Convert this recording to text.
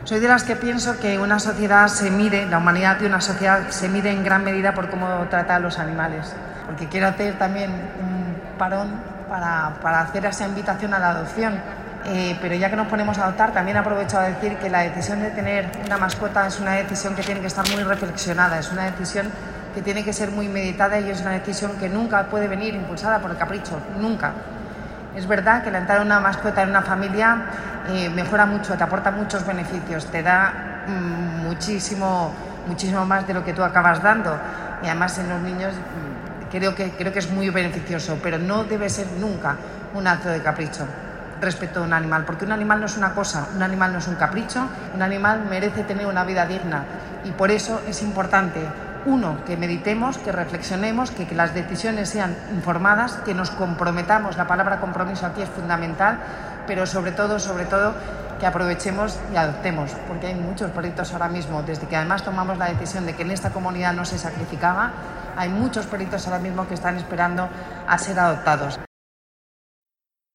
Soy de las que pienso que una sociedad se mide, la humanidad de una sociedad se mide en gran medida por cómo trata a los animales. Porque quiero hacer también un parón para hacer esa invitación a la adopción. Pero ya que nos ponemos a adoptar, también aprovecho a decir que la decisión de tener una mascota es una decisión que tiene que estar muy reflexionada, es una decisión que tiene que ser muy meditada y es una decisión que nunca puede venir impulsada por el capricho, nunca. Es verdad que la entrada de una mascota en una familia mejora mucho, te aporta muchos beneficios, te da muchísimo más de lo que tú acabas dando y además en los niños creo que es muy beneficioso, pero no debe ser nunca un acto de capricho respecto a un animal, porque un animal no es una cosa, un animal no es un capricho, un animal merece tener una vida digna y por eso es importante, uno, que meditemos, que reflexionemos, que las decisiones sean informadas, que nos comprometamos, la palabra compromiso aquí es fundamental, pero sobre todo que aprovechemos y adoptemos, porque hay muchos perritos ahora mismo, desde que además tomamos la decisión de que en esta comunidad no se sacrificaba, hay muchos perritos ahora mismo que están esperando a ser adoptados.